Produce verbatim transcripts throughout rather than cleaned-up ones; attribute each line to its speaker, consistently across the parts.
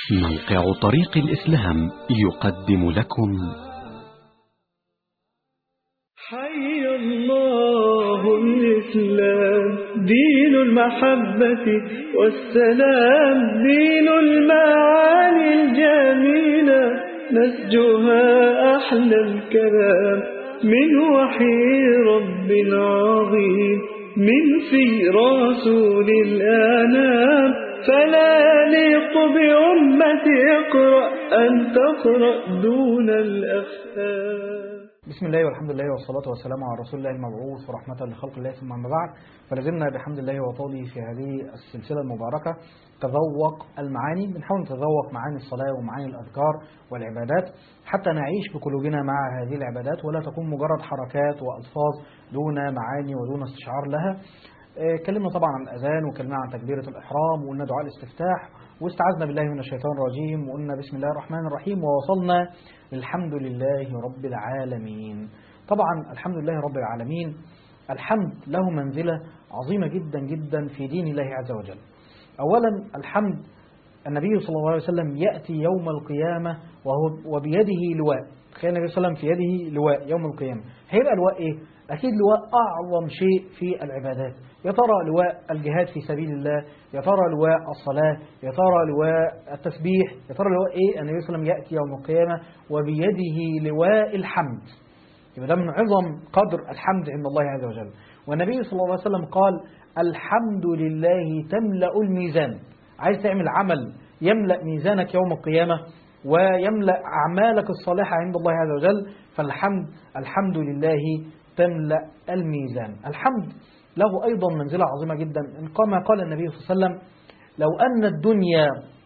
Speaker 1: موقع طريق الإسلام يقدم لكم
Speaker 2: حي الله الإسلام، دين المحبة والسلام، دين المعاني الجميلة، نسجها أحلى الكلام من وحي رب عظيم، من في رسول الأنام. فلا يليق بأمة اقرأ أن تقرأ دون الأفهام.
Speaker 3: بسم الله والحمد لله والصلاة والسلام على رسول الله المبعوث ورحمة لخلق الله، ثم أما بعد، فلازلنا بحمد الله وطوله في هذه السلسلة المباركة تذوق المعاني. بنحاول نتذوق معاني الصلاة ومعاني الأذكار والعبادات حتى نعيش بقلوبنا مع هذه العبادات، ولا تكون مجرد حركات وألفاظ دون معاني ودون استشعار لها. اتكلمنا طبعا عن الأذان، وكلمنا عن تكبيرة الإحرام، وقلنا دعاء الاستفتاح، واستعذنا بالله من الشيطان الرجيم، وقلنا بسم الله الرحمن الرحيم، ووصلنا للحمد لله رب العالمين. طبعا الحمد لله رب العالمين، الحمد له منزلة عظيمة جدا جدا في دين الله عز وجل. أولا الحمد، النبي صلى الله عليه وسلم يأتي يوم القيامة وهو وبيده لواء. تخيل النبي صلى الله عليه وسلم في يده لواء يوم القيامة. هيبقى لواء إيه؟ أكيد لواء أعظم شيء في العبادات. يا ترى لواء الجهاد في سبيل الله، يا ترى لواء الصلاة، يا ترى لواء التسبيح، يا ترى لواء إيه؟ النبي صلى الله عليه وسلم يأتي يوم القيامة وبيده لواء الحمد. يبقى ده من عظم قدر الحمد عند الله عز وجل. والنبي صلى الله عليه وسلم قال: الحمد لله تملأ الميزان. عايز تعمل عمل يملأ ميزانك يوم القيامة ويملأ أعمالك الصالحة عند الله عز وجل، فالحمد الحمد لله تملأ الميزان. الحمد له أيضا منزلة عظيمة جدا، كما قال النبي صلى الله عليه وسلم: لو أن الدنيا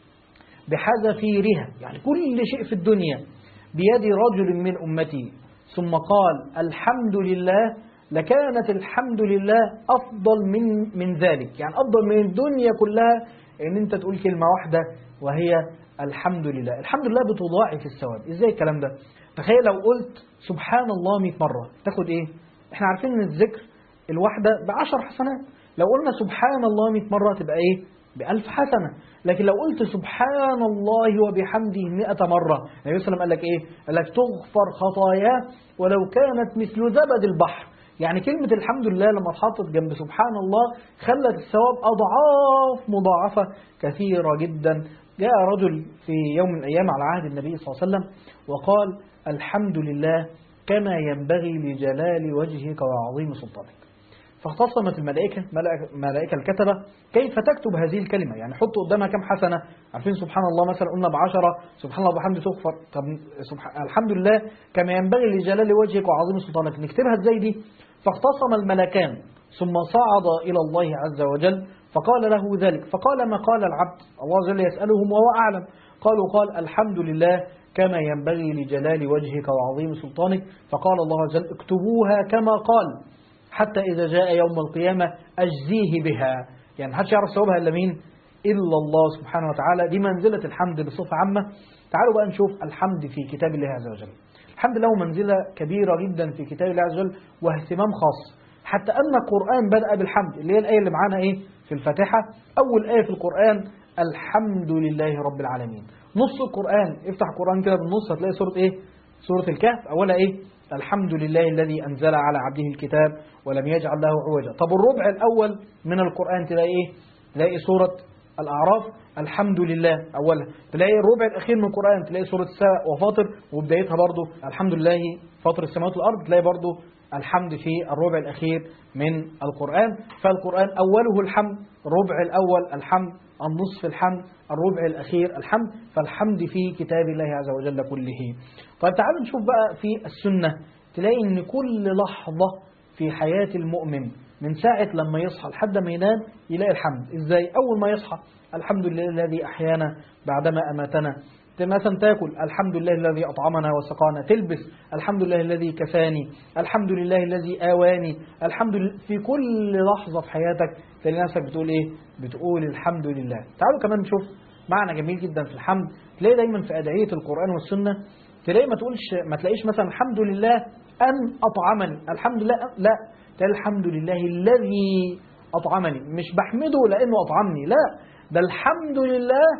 Speaker 3: بحذافيرها، يعني كل شيء في الدنيا بيد رجل من أمتي، ثم قال الحمد لله، لكانت الحمد لله أفضل من من ذلك. يعني أفضل من الدنيا كلها إن أنت تقول كلمة واحدة وهي الحمد لله. الحمد لله بتضاعف الثواب. إزاي الكلام ده؟ تخيل لو قلت سبحان الله مئة مرة تاخد إيه؟ إحنا عارفين إن الذكر الواحدة بعشر حسنات. لو قلنا سبحان الله مئة مرة تبقى إيه؟ بألف حسنة. لكن لو قلت سبحان الله وبحمده مئة مرة، النبي صلى الله عليه وسلم قال لك إيه؟ قال لك تغفر خطاياه ولو كانت مثل زبد البحر. يعني كلمة الحمد لله لما اتحطت جنب سبحان الله خلت الثواب أضعاف مضاعفة كثيرة جدا. جاء رجل في يوم من الأيام على عهد النبي صلى الله عليه وسلم وقال: الحمد لله كما ينبغي لجلال وجهك وعظيم سلطانك. فاختصمت الملائكة، ملائكة الكتبة، كيف تكتب هذه الكلمة؟ يعني حط قدامها كم حسنة. عارفين سبحان الله مثلا قلنا بعشرة، سبحان الله وبحمده تغفر. طب سبحان الحمد لله كما ينبغي لجلال وجهك وعظيم سلطانك، نكتبها ازاي دي؟ فاختصم الملكان، ثم صعد إلى الله عز وجل فقال له ذلك، فقال: ما قال العبد؟ الله عز وجل يسألهم وهو أعلم. قالوا: قال الحمد لله كما ينبغي لجلال وجهك وعظيم سلطانك. فقال الله عز وجل: اكتبوها كما قال، حتى إذا جاء يوم القيامة أجزيه بها. يعني محدش يعرف ثوابها إلا مين؟ إلا الله سبحانه وتعالى. دي منزلة الحمد بصفة عامة. تعالوا بقى نشوف الحمد في كتاب الله عز وجل. الحمد له منزلة كبيرة جدا في كتاب الله عز وجل واهتمام خاص، حتى أن القرآن بدأ بالحمد، اللي هي الآية اللي معانا إيه في الفاتحة. أول آية في القرآن الحمد لله رب العالمين. نص القرآن، افتح القرآن كده بالنص هتلاقي سورة إيه؟ سورة الكهف. أولها إيه؟ الحمد لله الذي أنزل على عبده الكتاب ولم يجعل له عوجا. طب الربع الأول من القرآن تلاقي إيه؟ تلاقي سورة الأعراف الحمد لله أولها. تلاقي الربع الأخير من القرآن تلاقي سورة الساء وفاطر، وبدايتها برضو الحمد لله فاطر السماوات والأرض. تلاقي برضو الحمد في الربع الأخير من القرآن. فالقرآن أوله الحمد، الربع الأول الحمد، النصف الحمد، الربع الأخير الحمد. فالحمد في كتاب الله عز وجل كله. طيب تعالوا نشوف بقى في السنة. تلاقي إن كل لحظة في حياة المؤمن من ساعة لما يصحى لحد ما ينام يلاقي الحمد. إزاي؟ أول ما يصحى الحمد لله الذي أحيانا بعدما أماتنا. مثلا تاكل الحمد لله الذي أطعمنا وسقانا. تلبس الحمد لله الذي كفاني. الحمد لله الذي آواني. الحمد لله. في كل لحظة في حياتك تلاقي نفسك بتقول إيه؟ بتقول الحمد لله. تعالوا كمان نشوف معنى جميل جدا في الحمد. تلاقي دايما في أدعية القرآن والسنة تلاقي ما تقولش ما تلاقيش مثلا الحمد لله أن أطعمني، الحمد لله لا، تلاقي الحمد لله الذي أطعمني. مش بحمده لأنه أطعمني، لا، ده الحمد لله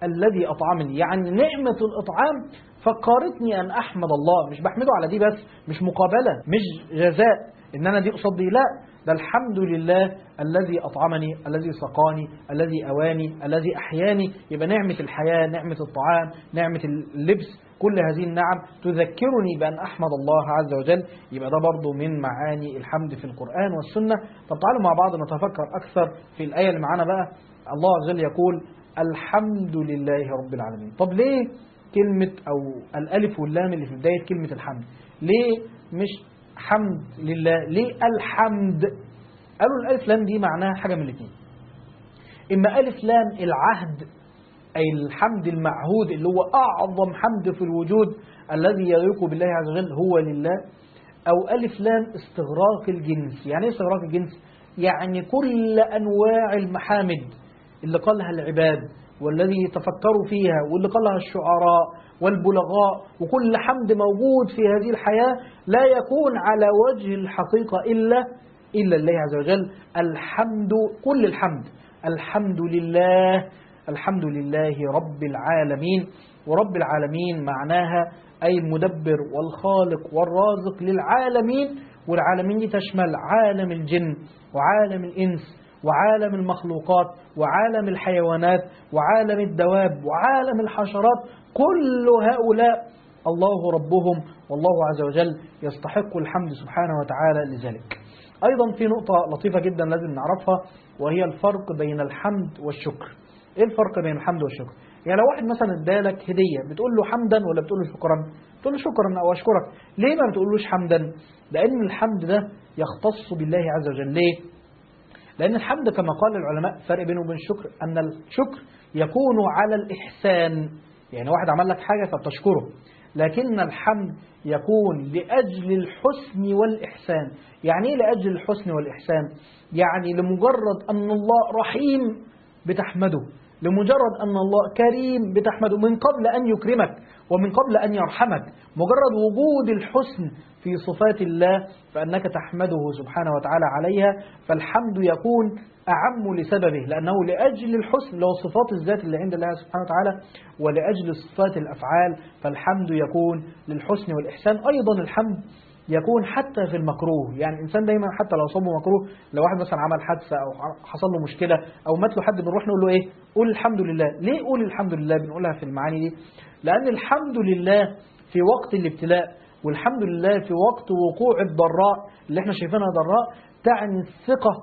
Speaker 3: الذي أطعمني، يعني نعمة الإطعام فكرتني أن أحمد الله، مش بحمده على دي بس، مش مقابلة، مش جزاء إن أنا دي قصاد دي، لا، ده الحمد لله الذي أطعمني، الذي سقاني، الذي أواني، الذي أحياني. يبقى نعمة الحياة، نعمة الطعام، نعمة اللبس، كل هذه النعم تذكرني بأن أحمد الله عز وجل. يبقى ده برضو من معاني الحمد في القرآن والسنة. طب تعالوا مع بعض نتفكر أكثر في الآية اللي معانا بقى. الله عز وجل يقول الحمد لله رب العالمين. طب ليه كلمة أو الألف واللام اللي في بداية كلمة الحمد؟ ليه مش حمد لله؟ ليه الحمد؟ قالوا الألف لام دي معناها حاجة من الاثنين، إما ألف لام العهد أي الحمد المعهود اللي هو أعظم حمد في الوجود الذي يليق بالله عز وجل هو لله، أو ألف لام استغراق الجنس. يعني إيه استغراق الجنس؟ يعني كل أنواع المحامد اللي قالها العباد والذي تفكروا فيها واللي قالها الشعراء والبلغاء، وكل حمد موجود في هذه الحياة لا يكون على وجه الحقيقة إلا إلا الله عز وجل. الحمد، كل الحمد، الحمد لله، الحمد لله رب العالمين. ورب العالمين معناها أي المدبر والخالق والرازق للعالمين، والعالمين دي تشمل عالم الجن وعالم الإنس وعالم المخلوقات وعالم الحيوانات وعالم الدواب وعالم الحشرات. كل هؤلاء الله ربهم، والله عز وجل يستحق الحمد سبحانه وتعالى لذلك. أيضا في نقطة لطيفة جدا لازم نعرفها، وهي الفرق بين الحمد والشكر. إيه الفرق بين الحمد والشكر؟ يعني لو واحد مثلا ادالك هدية، بتقول له حمدا ولا بتقول له شكرا؟ بتقول له شكرا أو أشكرك. ليه ما بتقولوش حمدا؟ لأن الحمد ده يختص بالله عز وجل. ليه؟ لأن الحمد كما قال العلماء فرق بينه وبين الشكر أن الشكر يكون على الإحسان، يعني واحد عمل لك حاجة فبتشكره، لكن الحمد يكون لأجل الحسن والإحسان. يعني إيه لأجل الحسن والإحسان؟ يعني لمجرد أن الله رحيم بتحمده، لمجرد أن الله كريم بتحمده من قبل أن يكرمك ومن قبل أن يرحمك. مجرد وجود الحسن في صفات الله فأنك تحمده سبحانه وتعالى عليها، فالحمد يكون أعم لسببه، لأنه لأجل الحسن اللي هو صفات الذات اللي عند الله سبحانه وتعالى، ولأجل صفات الأفعال فالحمد يكون للحسن والإحسان. أيضا الحمد يكون حتى في المكروه، يعني الإنسان دايما حتى لو صابه مكروه، لو واحد مثلا عمل حادثة أو حصل له مشكلة أو مات له حد، بنروح نقول له إيه؟ قول الحمد لله. ليه قول الحمد لله بنقولها في المعاني دي؟ لأن الحمد لله في وقت الابتلاء، والحمد لله في وقت وقوع الضراء اللي احنا شايفينها ضراء، تعني الثقة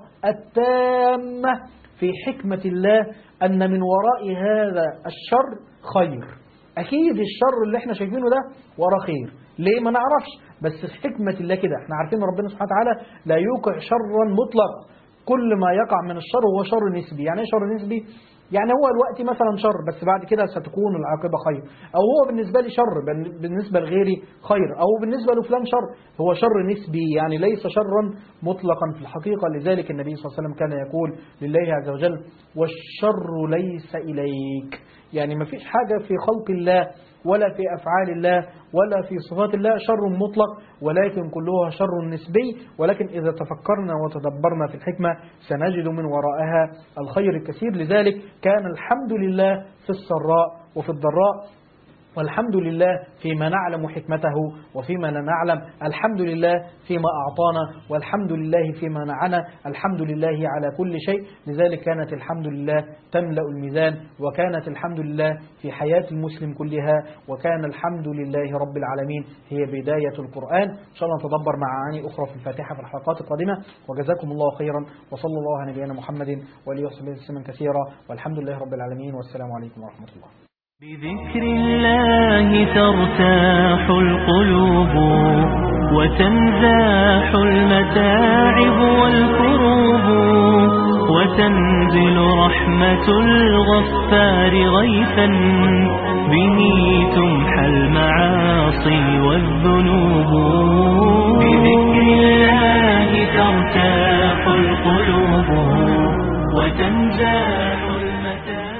Speaker 3: التامة في حكمة الله أن من وراء هذا الشر خير. أكيد الشر اللي احنا شايفينه ده وراه خير، ليه ما نعرفش، بس في حكمة الله كده. احنا عارفين ربنا سبحانه وتعالى لا يوقع شرا مطلق، كل ما يقع من الشر هو شر نسبي. يعني ايه شر نسبي؟ يعني هو الوقت مثلا شر بس بعد كده ستكون العاقبة خير، أو هو بالنسبة لي شر بالنسبة لغيري خير، أو بالنسبة لفلان شر، هو شر نسبي يعني ليس شرا مطلقا في الحقيقة. لذلك النبي صلى الله عليه وسلم كان يقول لله عز وجل والشر ليس إليك، يعني ما فيش حاجة في خلق الله ولا في أفعال الله ولا في صفات الله شر مطلق، ولكن كلها شر نسبي. ولكن إذا تفكرنا وتدبرنا في الحكمة سنجد من وراءها الخير الكثير. لذلك كان الحمد لله في السراء وفي الضراء، والحمد لله فيما نعلم حكمته وفيما لا نعلم، الحمد لله فيما أعطانا، والحمد لله فيما منعنا، الحمد لله على كل شيء. لذلك كانت الحمد لله تملأ الميزان، وكانت الحمد لله في حياة المسلم كلها، وكان الحمد لله رب العالمين هي بداية القرآن. إن شاء الله نتدبر معاني أخرى في الفاتحة في الحلقات القادمة، وجزاكم الله خيرا، وصلى الله على نبينا محمد وآله وصحبه وسلم كثيرا، والحمد لله رب العالمين، والسلام عليكم ورحمة الله.
Speaker 4: بذكر الله ترتاح القلوب وتنزاح المتاعب والكروب، وتنزل رحمة الغفار غيثا به تمحى المعاصي والذنوب. بذكر الله ترتاح القلوب وتنزاح المتاعب